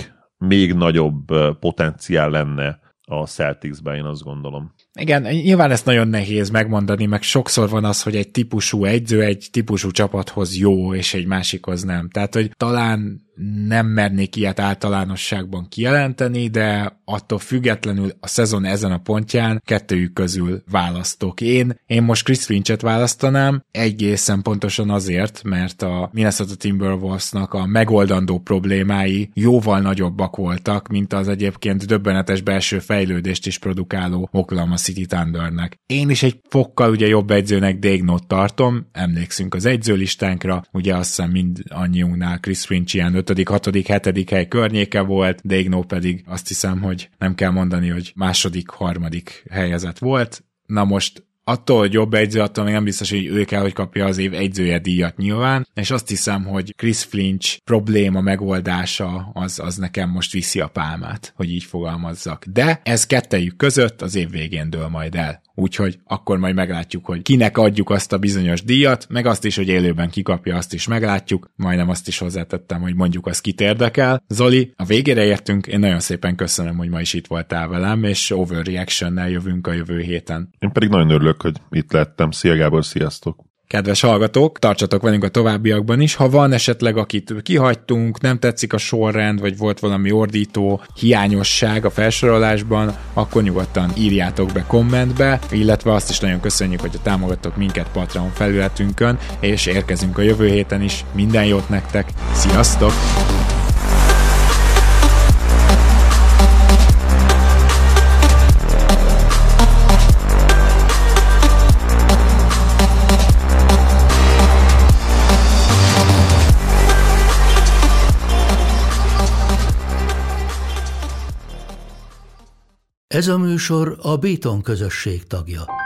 még nagyobb potenciál lenne a Celticsben, én azt gondolom. Igen, nyilván ezt nagyon nehéz megmondani, meg sokszor van az, hogy egy típusú edző egy típusú csapathoz jó, és egy másikhoz nem. Tehát, hogy talán nem mernék ilyet általánosságban kijelenteni, de attól függetlenül a szezon ezen a pontján kettőjük közül választok. Én most Chris Finchet választanám, egészen pontosan azért, mert a Minnesota Timberwolvesnak a megoldandó problémái jóval nagyobbak voltak, mint az egyébként döbbenetes belső fejlődést is produkáló Oklahoma City Thundernek. Én is egy fokkal ugye jobb edzőnek Daigneault tartom, emlékszünk az edzőlistánkra, ugye azt hiszem mindannyiunknál Chris Finch ilyen 5., 6., 7. hely környéke volt, Daigneault pedig azt hiszem, hogy nem kell mondani, hogy 2., 3. helyezett volt. Na most attól, hogy jobb edző, attól még nem biztos, hogy ő kell, hogy kapja az év edzője díjat nyilván, és azt hiszem, hogy Chris Finch probléma megoldása az nekem most viszi a pálmát, hogy így fogalmazzak. De ez kettejük között az év végén dől majd el. Úgyhogy akkor majd meglátjuk, hogy kinek adjuk azt a bizonyos díjat, meg azt is, hogy élőben kikapja, azt is meglátjuk. Majdnem azt is hozzátettem, hogy mondjuk az kit érdekel. Zoli, a végére értünk, én nagyon szépen köszönöm, hogy ma is itt voltál velem, és Overreaction-nel jövünk a jövő héten. Én pedig nagyon örülök, hogy itt lettem. Szia Gábor, sziasztok! Kedves hallgatók, tartsatok velünk a továbbiakban is. Ha van esetleg, akit kihagytunk, nem tetszik a sorrend, vagy volt valami ordító hiányosság a felsorolásban, akkor nyugodtan írjátok be kommentbe, illetve azt is nagyon köszönjük, hogy támogattok minket Patreon felületünkön, és érkezünk a jövő héten is. Minden jót nektek, sziasztok! Ez a műsor a Béton közösség tagja.